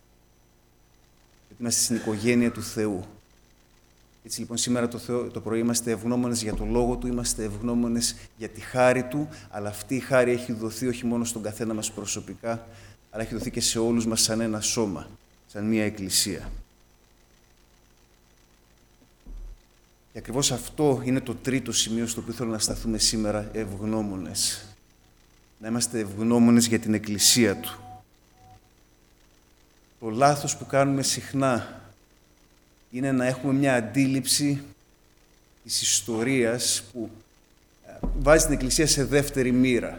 Γιατί είμαστε στην οικογένεια του Θεού. Έτσι λοιπόν σήμερα το, Θεό, το πρωί είμαστε ευγνώμονες για το Λόγο Του, είμαστε ευγνώμονες για τη χάρη Του, αλλά αυτή η χάρη έχει δοθεί όχι μόνο στον καθένα μας προσωπικά, αλλά έχει δοθεί και σε όλους μας σαν ένα σώμα, σαν μία εκκλησία. Και ακριβώς αυτό είναι το τρίτο σημείο στο οποίο θέλω να σταθούμε σήμερα, ευγνώμονες. Να είμαστε ευγνώμονες για την εκκλησία Του. Το λάθος που κάνουμε συχνά είναι να έχουμε μια αντίληψη της ιστορίας που βάζει την εκκλησία σε δεύτερη μοίρα.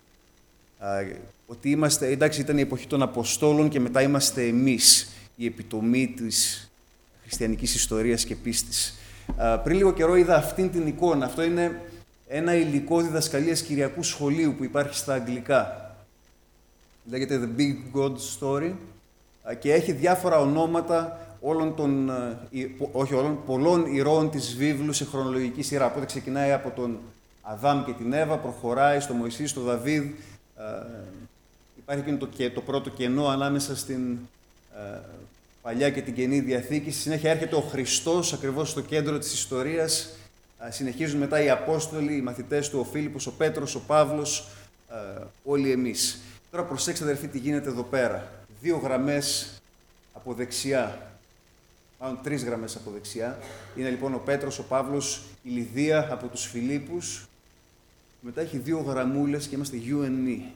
Ότι είμαστε, εντάξει, ήταν η εποχή των Αποστόλων και μετά είμαστε εμείς, η επιτομή της χριστιανικής ιστορίας και πίστης. Πριν λίγο καιρό είδα αυτήν την εικόνα. Αυτό είναι ένα υλικό διδασκαλίας Κυριακού σχολείου που υπάρχει στα αγγλικά. Λέγεται The Big God Story και έχει διάφορα ονόματα όλων των, όχι όλων, πολλών ηρώων της βίβλου σε χρονολογική σειρά. Οπότε ξεκινάει από τον Αδάμ και την Εύα, προχωράει στο Μωυσή, στο Δαβίδ. Υπάρχει και το, το πρώτο κενό ανάμεσα στην Παλιά και την Καινή Διαθήκη. Στη συνέχεια έρχεται ο Χριστός ακριβώς στο κέντρο της ιστορίας. Συνεχίζουν μετά οι Απόστολοι, οι μαθητές του, ο Φίλιππος, ο Πέτρος, ο Παύλος, όλοι εμείς. Τώρα προσέξτε αδερφοί τι γίνεται εδώ πέρα. Δύο γραμμές από δεξιά, μάλλον τρεις γραμμές από δεξιά. Είναι λοιπόν ο Πέτρος, ο Παύλος, η Λιδία από τους Φιλίππους. Μετά έχει δύο γραμμούλες και είμαστε you and me.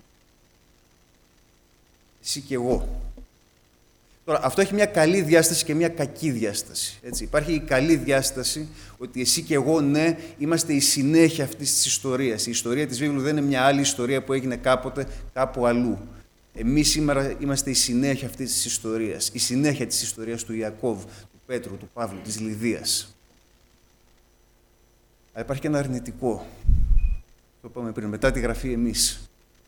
Εσύ και εγώ. Τώρα, αυτό έχει μια καλή διάσταση και μια κακή διάσταση. Έτσι. Υπάρχει η καλή διάσταση ότι εσύ και εγώ, ναι, είμαστε η συνέχεια αυτής της ιστορίας. Η ιστορία της βίβλου δεν είναι μια άλλη ιστορία που έγινε κάποτε κάπου αλλού. Εμείς σήμερα είμαστε η συνέχεια αυτής της ιστορίας. Η συνέχεια της ιστορίας του Ιακώβ, του Πέτρου, του Παύλου, της Λιδίας. Αλλά υπάρχει και ένα αρνητικό. Το είπαμε πριν, μετά τη γραφή εμείς.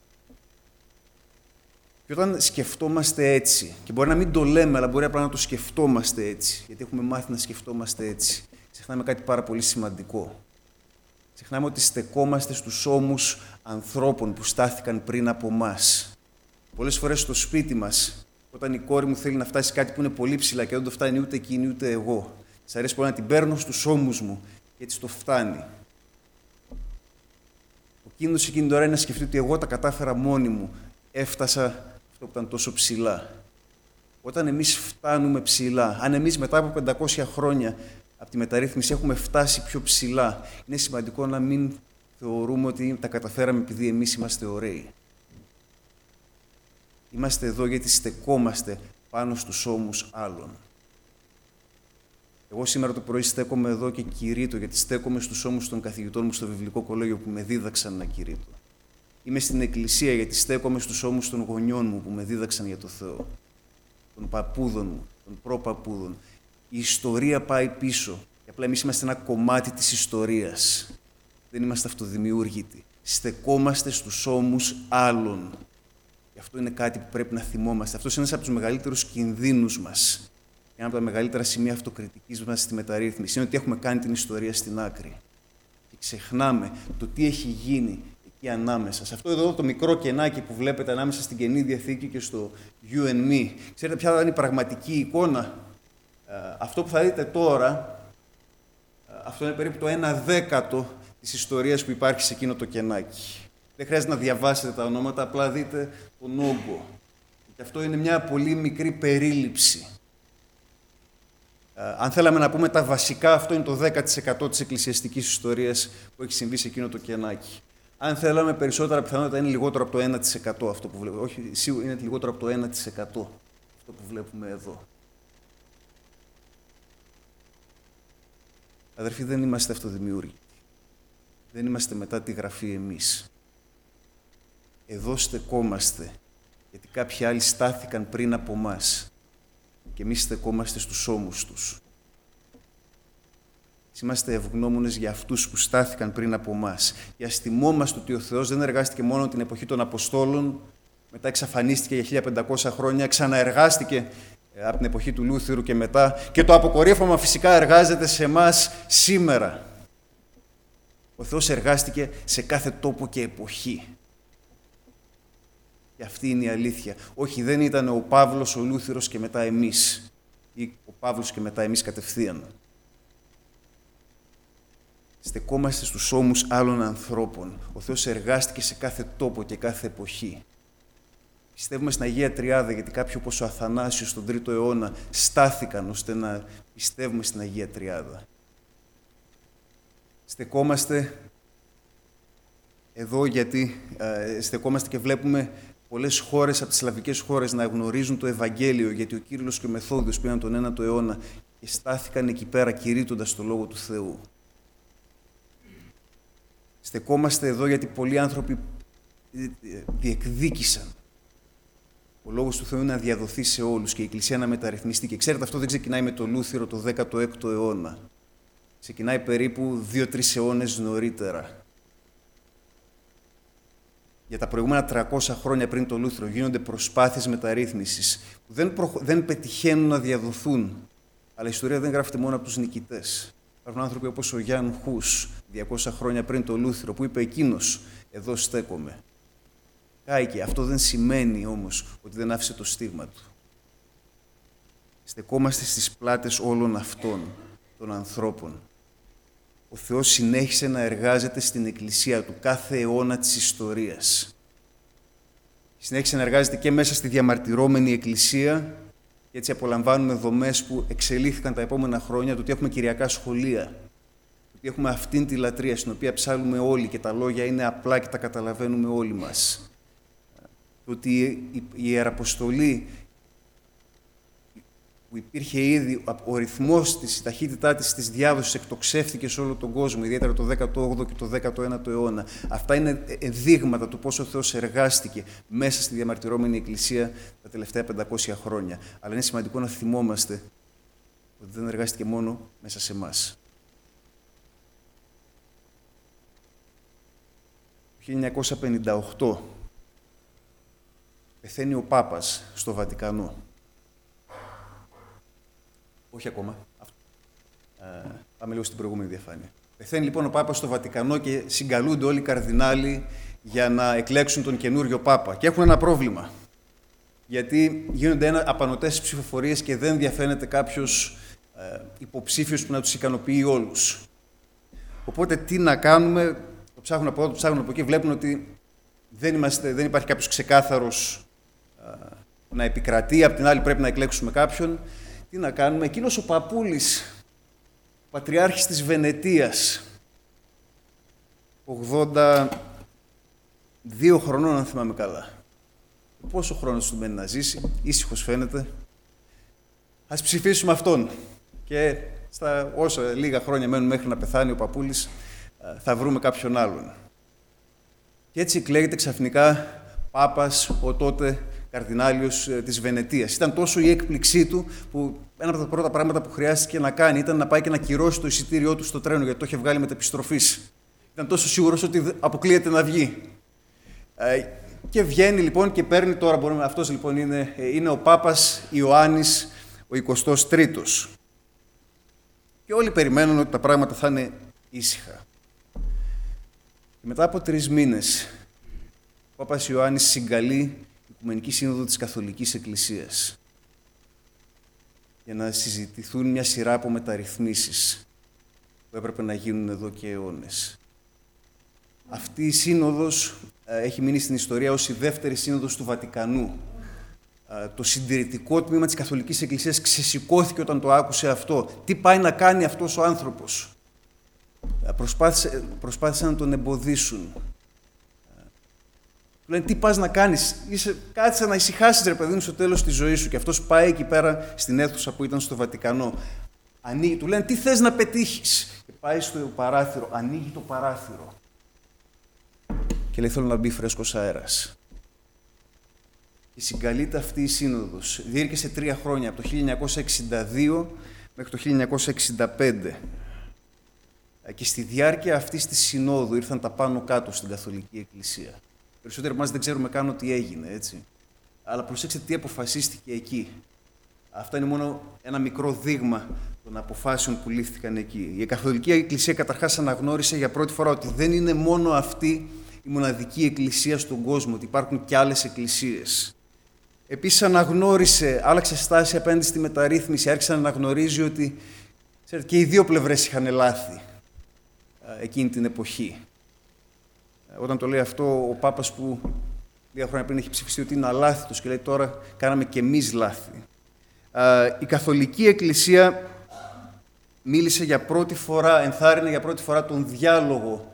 Και όταν σκεφτόμαστε έτσι, και μπορεί να μην το λέμε, αλλά μπορεί απλά να το σκεφτόμαστε έτσι, γιατί έχουμε μάθει να σκεφτόμαστε έτσι, ξεχνάμε κάτι πάρα πολύ σημαντικό. Ξεχνάμε ότι στεκόμαστε στους ώμους ανθρώπων που στάθηκαν πριν από μας. Πολλές φορές στο σπίτι μας, όταν η κόρη μου θέλει να φτάσει κάτι που είναι πολύ ψηλά και δεν το φτάνει ούτε εκείνη ούτε εγώ, της αρέσει πολύ να την παίρνω στους ώμους μου και έτσι το φτάνει. Ο κίνδυνος εκείνη τώρα είναι να σκεφτεί ότι εγώ τα κατάφερα μόνη μου, έφτασα αυτό που ήταν τόσο ψηλά. Όταν εμείς φτάνουμε ψηλά, αν εμείς μετά από πεντακόσια χρόνια από τη μεταρρύθμιση έχουμε φτάσει πιο ψηλά, είναι σημαντικό να μην θεωρούμε ότι τα καταφέραμε επειδή εμείς είμαστε ωραίοι. Είμαστε εδώ γιατί στεκόμαστε πάνω στους ώμους άλλων. Εγώ σήμερα το πρωί στέκομαι εδώ και κηρύττω, γιατί στέκομαι στους ώμους των καθηγητών μου στο βιβλικό κολέγιο που με δίδαξαν να κηρύττω. Είμαι στην εκκλησία γιατί στέκομαι στους ώμους των γονιών μου που με δίδαξαν για το Θεό, των παππούδων μου, των προπαππούδων. Η ιστορία πάει πίσω και απλά εμείς είμαστε ένα κομμάτι της ιστορίας. Δεν είμαστε αυτοδημιούργητοι. Στεκόμαστε στους ώμους άλλων. Και αυτό είναι κάτι που πρέπει να θυμόμαστε. Αυτό είναι ένας από τους μεγαλύτερους κινδύνους μας. Ένα από τα μεγαλύτερα σημεία αυτοκριτικής μας στη μεταρρύθμιση είναι ότι έχουμε κάνει την ιστορία στην άκρη. Και ξεχνάμε το τι έχει γίνει εκεί ανάμεσα. Σε αυτό εδώ το μικρό κενάκι που βλέπετε ανάμεσα στην Καινή Διαθήκη και στο You and Me. Ξέρετε ποια θα είναι η πραγματική εικόνα? Αυτό που θα δείτε τώρα, αυτό είναι περίπου το ένα δέκατο της ιστορίας που υπάρχει σε εκείνο το κενάκι. Δεν χρειάζεται να διαβάσετε τα ονόματα, απλά δείτε τον όγκο. Και αυτό είναι μια πολύ μικρή περίληψη. Αν θέλαμε να πούμε τα βασικά, αυτό είναι το δέκα τοις εκατό της εκκλησιαστικής ιστορίας που έχει συμβεί σε εκείνο το κενάκι. Αν θέλαμε περισσότερα, πιθανότητα είναι λιγότερο από το ένα τοις εκατό αυτό που βλέπουμε. Όχι, σίγουρα είναι λιγότερο από το ένα τοις εκατό αυτό που βλέπουμε εδώ. Αδερφοί, δεν είμαστε αυτοδημιούργοι. Δεν είμαστε μετά τη γραφή εμείς. Εδώ στεκόμαστε, γιατί κάποιοι άλλοι στάθηκαν πριν από μας και εμείς στεκόμαστε στους ώμους τους. Είμαστε ευγνώμονες για αυτούς που στάθηκαν πριν από μας. Και ας θυμόμαστε ότι ο Θεός δεν εργάστηκε μόνο την εποχή των Αποστόλων, μετά εξαφανίστηκε για χίλια πεντακόσια χρόνια, ξαναεργάστηκε από την εποχή του Λούθυρου και μετά, και το αποκορύφωμα φυσικά εργάζεται σε εμάς σήμερα. Ο Θεός εργάστηκε σε κάθε τόπο και εποχή. Και αυτή είναι η αλήθεια. Όχι, δεν ήταν ο Παύλος, ο Λούθυρος και μετά εμείς. Ή ο Παύλος και μετά εμείς κατευθείαν. Στεκόμαστε στους ώμους άλλων ανθρώπων. Ο Θεός εργάστηκε σε κάθε τόπο και κάθε εποχή. Πιστεύουμε στην Αγία Τριάδα, γιατί κάποιοι όπως ο Αθανάσιος στον τρίτο αιώνα στάθηκαν ώστε να πιστεύουμε στην Αγία Τριάδα. Στεκόμαστε εδώ γιατί ε, στεκόμαστε και βλέπουμε πολλές χώρες από τις σλαβικές χώρες να γνωρίζουν το Ευαγγέλιο, γιατί ο Κύριλλος και ο Μεθόδιος πήγαν τον ένατο αιώνα και στάθηκαν εκεί πέρα κηρύττοντας το Λόγο του Θεού. Στεκόμαστε εδώ γιατί πολλοί άνθρωποι διεκδίκησαν ο Λόγος του Θεού να διαδοθεί σε όλους και η Εκκλησία να μεταρρυθμιστεί. Και ξέρετε, αυτό δεν ξεκινάει με τον Λούθυρο το δέκατο έκτο αιώνα. Ξεκινάει περίπου δύο-τρεις αιώνες νωρίτερα. Για τα προηγούμενα τριακόσια χρόνια πριν τον Λούθυρο γίνονται προσπάθειες μεταρρύθμισης που δεν, προχ... δεν πετυχαίνουν να διαδοθούν. Αλλά η ιστορία δεν γράφεται μόνο από τους νικητές. Υπάρχουν άνθρωποι όπως ο Γιάνν Χους, διακόσια χρόνια πριν τον Λούθυρο, που είπε εκείνος, εδώ στέκομαι. Κάηκε. Αυτό δεν σημαίνει όμως ότι δεν άφησε το στίγμα του. Στεκόμαστε στις πλάτες όλων αυτών των ανθρώπων. Ο Θεός συνέχισε να εργάζεται στην Εκκλησία του κάθε αιώνα της ιστορίας. Συνέχισε να εργάζεται και μέσα στη διαμαρτυρώμενη Εκκλησία και έτσι απολαμβάνουμε δομές που εξελίχθηκαν τα επόμενα χρόνια, το ότι έχουμε κυριακά σχολεία, το ότι έχουμε αυτήν τη λατρεία στην οποία ψάλουμε όλοι και τα λόγια είναι απλά και τα καταλαβαίνουμε όλοι μας. Το ότι η Ιεραποστολή που υπήρχε ήδη, ο ρυθμός της, η ταχύτητά της, της διάδοσης εκτοξεύτηκε σε όλο τον κόσμο, ιδιαίτερα το δέκατο όγδοο και το δέκατο ένατο αιώνα. Αυτά είναι δείγματα του πόσο ο Θεός εργάστηκε μέσα στη διαμαρτυρώμενη Εκκλησία τα τελευταία πεντακόσια χρόνια. Αλλά είναι σημαντικό να θυμόμαστε ότι δεν εργάστηκε μόνο μέσα σε εμάς. Το χίλια εννιακόσια πενήντα οκτώ πεθαίνει ο Πάπας στο Βατικανό. Όχι ακόμα. Ε, πάμε λίγο στην προηγούμενη διαφάνεια. Πεθαίνει λοιπόν ο Πάπας στο Βατικανό και συγκαλούνται όλοι οι καρδινάλοι για να εκλέξουν τον καινούριο Πάπα. Και έχουν ένα πρόβλημα. Γιατί γίνονται ένα, απανωτές ψηφοφορίες και δεν διαφαίνεται κάποιος ε, υποψήφιος που να τους ικανοποιεί όλους. Οπότε τι να κάνουμε, το ψάχνουν από εδώ, το ψάχνουν από εκεί, βλέπουν ότι δεν, είμαστε, δεν υπάρχει κάποιος ξεκάθαρος ε, να επικρατεί, απ' την άλλη πρέπει να εκλέξουμε κάποιον. Τι να κάνουμε, εκείνος ο παππούλης, ο πατριάρχης της Βενετίας, ογδόντα δύο χρονών αν θυμάμαι καλά. Πόσο χρόνος του μένει να ζήσει, ήσυχος φαίνεται. Ας ψηφίσουμε αυτόν. Και στα όσα λίγα χρόνια μένουν μέχρι να πεθάνει ο παππούλης, θα βρούμε κάποιον άλλον. Και έτσι εκλέγεται ξαφνικά Πάπας ο τότε καρδινάλιος της Βενετίας. Ήταν τόσο η έκπληξή του που ένα από τα πρώτα πράγματα που χρειάστηκε να κάνει ήταν να πάει και να κυρώσει το εισιτήριό του στο τρένο, γιατί το είχε βγάλει μετεπιστροφής. Ήταν τόσο σίγουρος ότι αποκλείεται να βγει. Ε, και βγαίνει λοιπόν και παίρνει τώρα, μπορούμε, αυτός λοιπόν είναι, είναι ο Πάπας Ιωάννης ο εικοστός τρίτος. Και όλοι περιμένουν ότι τα πράγματα θα είναι ήσυχα. Και μετά από τρεις μήνες, ο Πάπας Ιωάννης συγκαλεί Οικουμενική Σύνοδο της Καθολικής Εκκλησίας για να συζητηθούν μια σειρά από μεταρρυθμίσεις που έπρεπε να γίνουν εδώ και αιώνες. Αυτή η σύνοδος έχει μείνει στην ιστορία ως η δεύτερη σύνοδος του Βατικανού. Το συντηρητικό τμήμα της Καθολικής Εκκλησίας ξεσηκώθηκε όταν το άκουσε αυτό. Τι πάει να κάνει αυτός ο άνθρωπος. Προσπάθησε, προσπάθησαν να τον εμποδίσουν. Του λένε, τι πας να κάνεις, είσαι, κάτσε να ησυχάσεις ρε παιδί μου στο τέλος της ζωής σου. Και αυτός πάει εκεί πέρα στην αίθουσα που ήταν στο Βατικανό. Ανοίγει, του λένε, τι θες να πετύχεις. Και πάει στο παράθυρο, ανοίγει το παράθυρο. Και λέει, θέλω να μπει φρέσκος αέρας. Και συγκαλείται αυτή η σύνοδος. Διήρκεσε τρία χρόνια, από το χίλια εννιακόσια εξήντα δύο μέχρι το χίλια εννιακόσια εξήντα πέντε. Και στη διάρκεια αυτής της συνόδου ήρθαν τα πάνω κάτω στην Καθολική Εκκλησία. Περισσότεροι από εμάς δεν ξέρουμε καν ότι έγινε, έτσι. Αλλά προσέξτε τι αποφασίστηκε εκεί. Αυτό είναι μόνο ένα μικρό δείγμα των αποφάσεων που λήφθηκαν εκεί. Η Καθολική Εκκλησία καταρχάς αναγνώρισε για πρώτη φορά ότι δεν είναι μόνο αυτή η μοναδική εκκλησία στον κόσμο, ότι υπάρχουν και άλλες εκκλησίες. Επίσης αναγνώρισε, άλλαξε στάση απέναντι στη μεταρρύθμιση, άρχισε να αναγνωρίζει ότι ξέρετε, και οι δύο πλευρές είχαν λάθη εκείνη την εποχή. Όταν το λέει αυτό ο Πάπας που δύο χρόνια πριν έχει ψηφιστεί ότι είναι αλάθητος και λέει τώρα κάναμε και εμείς λάθη. Η Καθολική Εκκλησία μίλησε για πρώτη φορά, ενθάρρυνε για πρώτη φορά τον διάλογο,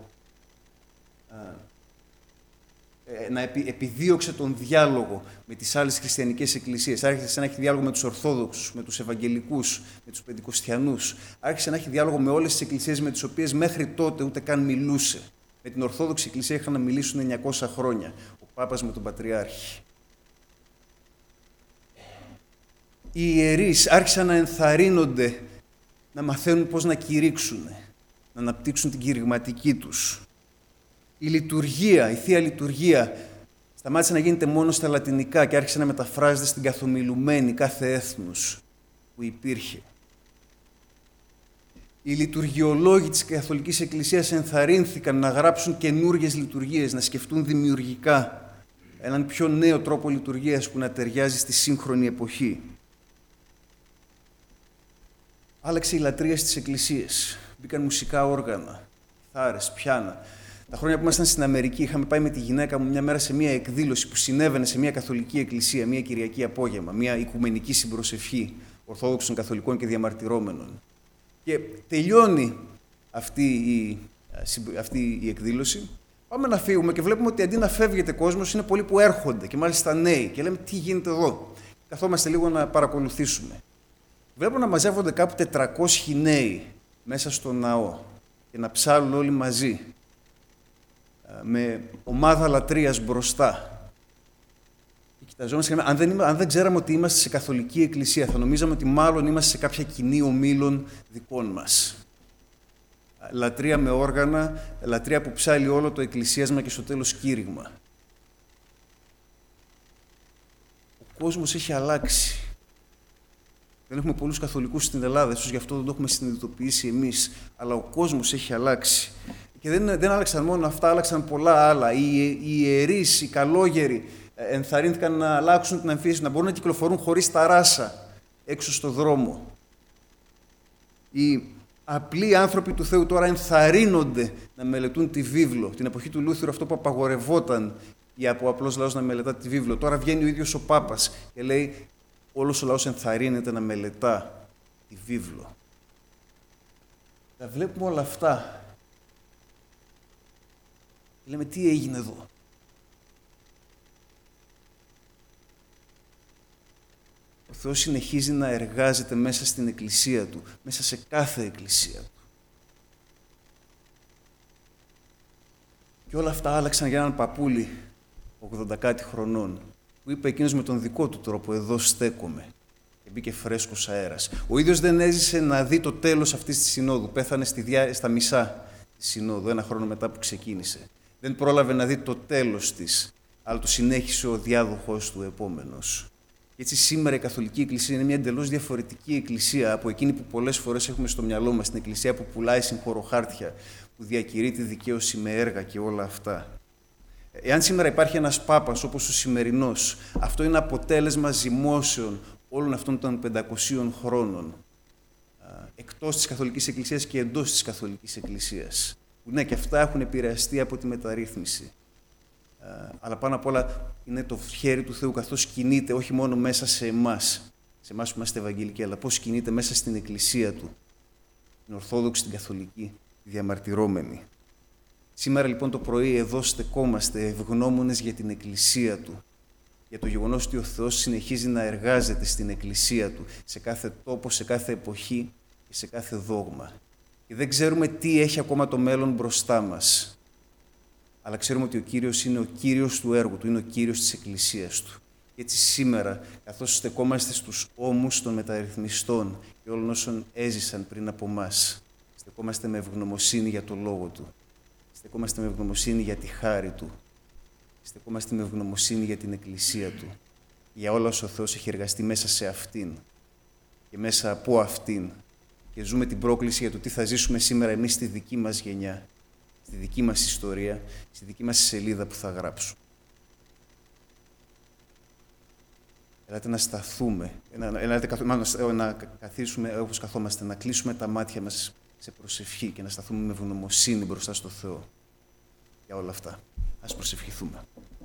να επιδίωξε τον διάλογο με τις άλλες χριστιανικές εκκλησίες. Άρχισε να έχει διάλογο με τους Ορθόδοξους, με τους Ευαγγελικούς, με τους Πεντηκοστιανούς. Άρχισε να έχει διάλογο με όλες τις εκκλησίες με τις οποίες μέχρι τότε ούτε καν μιλούσε. Με την Ορθόδοξη Εκκλησία είχαν να μιλήσουν εννιακόσια χρόνια. Ο Πάπας με τον Πατριάρχη. Οι ιερείς άρχισαν να ενθαρρύνονται να μαθαίνουν πώς να κηρύξουν, να αναπτύξουν την κηρυγματική τους. Η λειτουργία, η Θεία Λειτουργία σταμάτησε να γίνεται μόνο στα λατινικά και άρχισε να μεταφράζεται στην καθομιλουμένη κάθε έθνους που υπήρχε. Οι λειτουργιολόγοι της Καθολικής Εκκλησίας ενθαρρύνθηκαν να γράψουν καινούργιες λειτουργίες, να σκεφτούν δημιουργικά έναν πιο νέο τρόπο λειτουργίας που να ταιριάζει στη σύγχρονη εποχή. Άλλαξε η λατρεία στις εκκλησίες. Μπήκαν μουσικά όργανα, κιθάρες, πιάνα. Τα χρόνια που ήμασταν στην Αμερική, είχαμε πάει με τη γυναίκα μου μια μέρα σε μια εκδήλωση που συνέβαινε σε μια καθολική εκκλησία, μια Κυριακή απόγευμα, μια οικουμενική συμπροσευχή Ορθόδοξων, Καθολικών και Διαμαρτυρόμενων. Και τελειώνει αυτή η, αυτή η εκδήλωση. Πάμε να φύγουμε και βλέπουμε ότι αντί να φεύγεται κόσμος, είναι πολλοί που έρχονται και μάλιστα νέοι. Και λέμε τι γίνεται εδώ. Καθόμαστε λίγο να παρακολουθήσουμε. Βλέπω να μαζεύονται κάπου τετρακόσιοι νέοι μέσα στο ναό και να ψάλουν όλοι μαζί, με ομάδα λατρείας μπροστά. Και κοιταζόμαστε και λέμε, αν δεν, αν δεν ξέραμε ότι είμαστε σε καθολική εκκλησία, θα νομίζαμε ότι μάλλον είμαστε σε κάποια κοινή ομίλων δικών μας. Λατρεία με όργανα, λατρεία που ψάλει όλο το εκκλησίασμα και στο τέλος κήρυγμα. Ο κόσμος έχει αλλάξει. Δεν έχουμε πολλούς καθολικούς στην Ελλάδα, ίσως γι' αυτό δεν το έχουμε συνειδητοποιήσει εμείς, αλλά ο κόσμος έχει αλλάξει. Και δεν, δεν άλλαξαν μόνο αυτά, άλλαξαν πολλά άλλα. Οι, οι ιερείς, οι καλόγεροι ενθαρρύνθηκαν να αλλάξουν την αμφίεση, να μπορούν να κυκλοφορούν χωρίς ταράσα έξω στο δρόμο. Οι απλοί άνθρωποι του Θεού τώρα ενθαρρύνονται να μελετούν τη βίβλο. Την εποχή του Λούθυρου αυτό που απαγορευόταν για από απλός λαός να μελετά τη βίβλο. Τώρα βγαίνει ο ίδιος ο Πάπας και λέει όλος ο λαός ενθαρρύνεται να μελετά τη βίβλο. Τα βλέπουμε όλα αυτά. Και λέμε τι έγινε εδώ. Ο Θεός συνεχίζει να εργάζεται μέσα στην εκκλησία Του, μέσα σε κάθε εκκλησία Του. Και όλα αυτά άλλαξαν για έναν παππούλη ογδόντα κάτι χρονών, που είπε εκείνος με τον δικό του τρόπο, εδώ στέκομαι. Και μπήκε φρέσκος αέρας. Ο ίδιος δεν έζησε να δει το τέλος αυτής της συνόδου. Πέθανε στη διά... στα μισά της συνόδου, ένα χρόνο μετά που ξεκίνησε. Δεν πρόλαβε να δει το τέλος της, αλλά το συνέχισε ο διάδοχος του επόμενος. Και έτσι σήμερα η Καθολική Εκκλησία είναι μια εντελώς διαφορετική εκκλησία από εκείνη που πολλές φορές έχουμε στο μυαλό μας, την εκκλησία που πουλάει συγχωροχάρτια, που διακηρύττει τη δικαίωση με έργα και όλα αυτά. Εάν σήμερα υπάρχει ένας Πάπας όπως ο σημερινός, αυτό είναι αποτέλεσμα ζυμώσεων όλων αυτών των πεντακοσίων χρόνων, εκτός της Καθολικής Εκκλησίας και εντός της Καθολικής Εκκλησίας. Που ναι, και αυτά έχουν επηρεαστεί από τη μεταρρύθμιση. Αλλά πάνω απ' όλα είναι το χέρι του Θεού καθώς κινείται όχι μόνο μέσα σε εμάς, σε εμάς που είμαστε Ευαγγελικοί, αλλά πώς κινείται μέσα στην Εκκλησία Του, την Ορθόδοξη, την Καθολική, τη διαμαρτυρόμενη. Σήμερα λοιπόν το πρωί εδώ στεκόμαστε ευγνώμονες για την Εκκλησία Του, για το γεγονός ότι ο Θεός συνεχίζει να εργάζεται στην Εκκλησία Του, σε κάθε τόπο, σε κάθε εποχή και σε κάθε δόγμα. Και δεν ξέρουμε τι έχει ακόμα το μέλλον μπροστά μας. Αλλά ξέρουμε ότι ο Κύριος είναι ο Κύριος του έργου Του, είναι ο Κύριος της Εκκλησίας Του. Και έτσι σήμερα, καθώς στεκόμαστε στους ώμους των μεταρρυθμιστών και όλων όσων έζησαν πριν από μας, στεκόμαστε με ευγνωμοσύνη για το Λόγο Του. Στεκόμαστε με ευγνωμοσύνη για τη χάρη Του. Στεκόμαστε με ευγνωμοσύνη για την Εκκλησία Του. Για όλα όσα ο Θεός έχει εργαστεί μέσα σε αυτήν και μέσα από αυτήν. Και ζούμε την πρόκληση για το τι θα ζήσουμε σήμερα εμείς στη δική μας γενιά, στη δική μας ιστορία, στη δική μας σελίδα που θα γράψουν. Ελάτε να σταθούμε, ελάτε να καθίσουμε όπως καθόμαστε, να κλείσουμε τα μάτια μας σε προσευχή και να σταθούμε με ευγνωμοσύνη μπροστά στο Θεό για όλα αυτά. Ας προσευχηθούμε.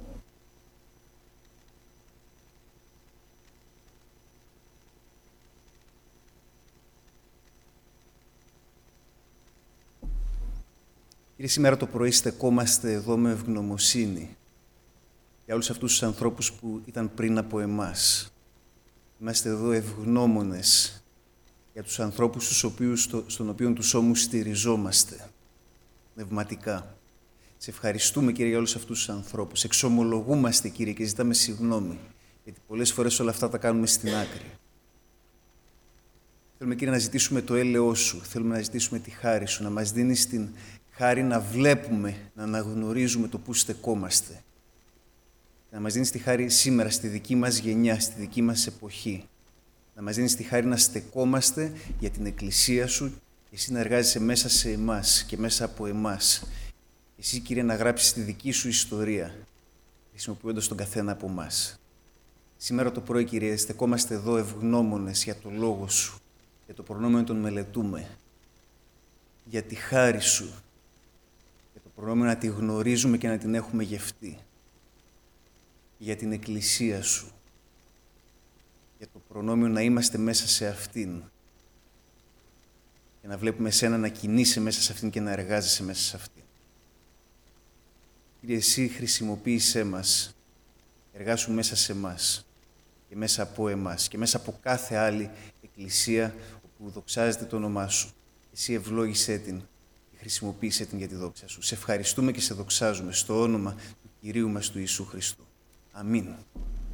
Κύριε, σήμερα το πρωί στεκόμαστε εδώ με ευγνωμοσύνη για όλους αυτούς τους ανθρώπους που ήταν πριν από εμάς. Είμαστε εδώ ευγνώμονες για τους ανθρώπους στους οποίους, στον οποίο τους ώμους στηριζόμαστε πνευματικά. Σε ευχαριστούμε, Κύριε, για όλους αυτούς τους ανθρώπους. Εξομολογούμαστε, Κύριε, και ζητάμε συγγνώμη, γιατί πολλές φορές όλα αυτά τα κάνουμε στην άκρη. Θέλουμε, Κύριε, να ζητήσουμε το έλεος Σου. Θέλουμε να ζητήσουμε τη χάρη Σου, να μας δίνεις την χάρη να βλέπουμε, να αναγνωρίζουμε το πού στεκόμαστε. Να μας δίνεις τη χάρη σήμερα στη δική μας γενιά, στη δική μας εποχή. Να μας δίνεις τη χάρη να στεκόμαστε για την Εκκλησία Σου και Εσύ να εργάζεσαι μέσα σε εμάς και μέσα από εμάς. Εσύ, Κύριε, να γράψεις τη δική Σου ιστορία, χρησιμοποιώντας τον καθένα από εμάς. Σήμερα το πρωί, Κύριε, στεκόμαστε εδώ ευγνώμονες για το Λόγο Σου, για το προνόμιο να τον μελετούμε, για τη χάρη Σου, για το προνόμιο να τη γνωρίζουμε και να την έχουμε γευτεί, για την Εκκλησία Σου, για το προνόμιο να είμαστε μέσα σε αυτήν και να βλέπουμε Εσένα να κινείσαι μέσα σε αυτήν και να εργάζεσαι μέσα σε αυτήν. Κύριε, Εσύ χρησιμοποίησέ μας, εργάσου μέσα σε εμάς και μέσα από εμάς και μέσα από κάθε άλλη εκκλησία όπου δοξάζεται το όνομά Σου. Εσύ ευλόγησέ την και χρησιμοποίησέ την για τη δόξα Σου. Σε ευχαριστούμε και σε δοξάζουμε στο όνομα του Κυρίου μας του Ιησού Χριστού. Αμήν.